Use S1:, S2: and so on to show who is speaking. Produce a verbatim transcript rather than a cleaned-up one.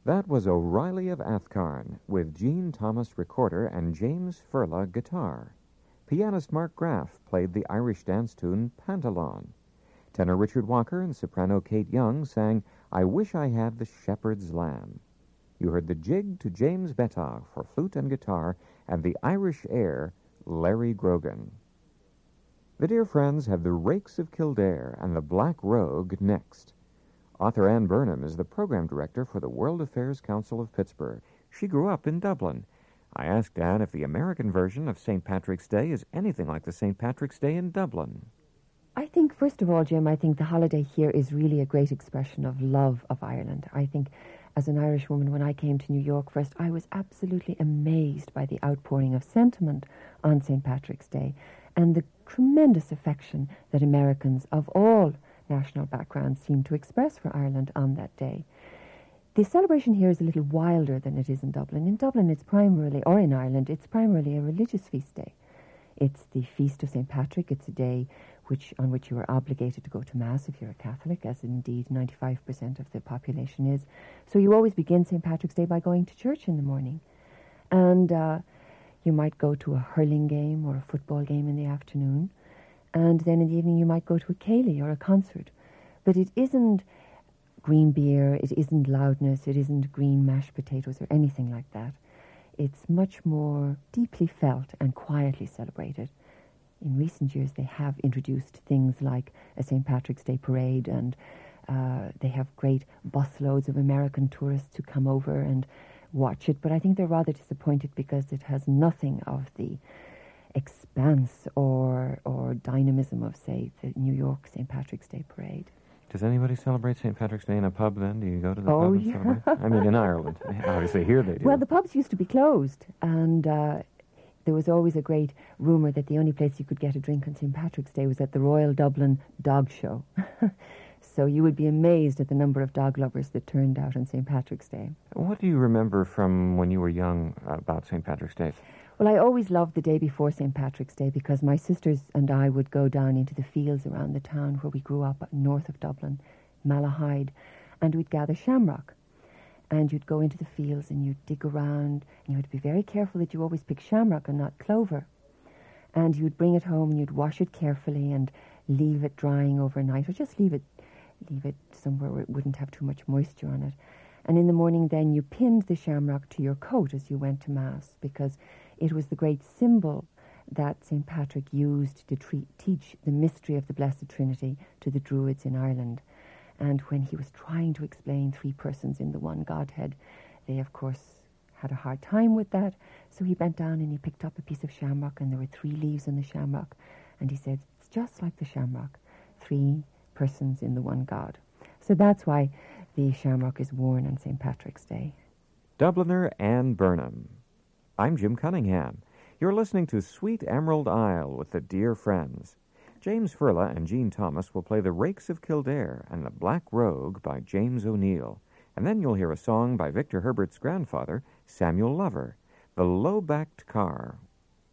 S1: That was O'Reilly of Athcarn with Gene Thomas recorder and James Furla guitar. Pianist Mark Graff played the Irish dance tune Pantalon. Tenor Richard Walker and soprano Kate Young sang I Wish I Had the Shepherd's Lamb. You heard the jig to James Betog for flute and guitar and the Irish air Larry Grogan. The dear friends have The Rakes of Kildare and The Black Rogue next. Author Ann Burnham is the program director for the World Affairs Council of Pittsburgh. She grew up in Dublin. I asked Ann if the American version of Saint Patrick's Day is anything like the Saint Patrick's Day in Dublin.
S2: I think, first of all, Jim, I think the holiday here is really a great expression of love of Ireland. I think as an Irish woman, when I came to New York first, I was absolutely amazed by the outpouring of sentiment on Saint Patrick's Day and the tremendous affection that Americans of all national backgrounds seem to express for Ireland on that day. The celebration here is a little wilder than it is in Dublin. In Dublin, it's primarily, or in Ireland, it's primarily a religious feast day. It's the Feast of Saint Patrick. It's a day which on which you are obligated to go to Mass if you're a Catholic, as indeed ninety-five percent of the population is. So you always begin Saint Patrick's Day by going to church in the morning. And uh, you might go to a hurling game or a football game in the afternoon. And then in the evening you might go to a ceilidh or a concert. But it isn't green beer, it isn't loudness, it isn't green mashed potatoes or anything like that. It's much more deeply felt and quietly celebrated. In recent years they have introduced things like a Saint Patrick's Day parade, and uh, they have great busloads of American tourists who come over and watch it. But I think they're rather disappointed because it has nothing of the expanse or or dynamism of, say, the New York Saint Patrick's Day parade.
S1: Does anybody celebrate Saint Patrick's Day in a pub then? Do you go to the
S2: oh,
S1: pub and
S2: yeah.
S1: celebrate? I mean, in Ireland. Obviously, here they do.
S2: Well, the pubs used to be closed, and uh, there was always a great rumour that the only place you could get a drink on Saint Patrick's Day was at the Royal Dublin Dog Show. So you would be amazed at the number of dog lovers that turned out on Saint Patrick's Day.
S1: What do you remember from when you were young about Saint Patrick's Day?
S2: Well, I always loved the day before Saint Patrick's Day because my sisters and I would go down into the fields around the town where we grew up north of Dublin, Malahide, and we'd gather shamrock. And you'd go into the fields and you'd dig around, and you had to be very careful that you always pick shamrock and not clover. And you'd bring it home and you'd wash it carefully and leave it drying overnight, or just leave it leave it somewhere where it wouldn't have too much moisture on it. And in the morning then you pinned the shamrock to your coat as you went to Mass, because it was the great symbol that Saint Patrick used to treat, teach the mystery of the Blessed Trinity to the Druids in Ireland. And when he was trying to explain three persons in the one Godhead, they, of course, had a hard time with that. So he bent down and he picked up a piece of shamrock, and there were three leaves in the shamrock. And he said, it's just like the shamrock, three persons in the one God. So that's why the shamrock is worn on Saint Patrick's Day.
S1: Dubliner Ann Burnham. I'm Jim Cunningham. You're listening to Sweet Emerald Isle with the Dear Friends. James Furla and Gene Thomas will play The Rakes of Kildare and The Black Rogue by James O'Neill. And then you'll hear a song by Victor Herbert's grandfather, Samuel Lover, The Low-Backed Car,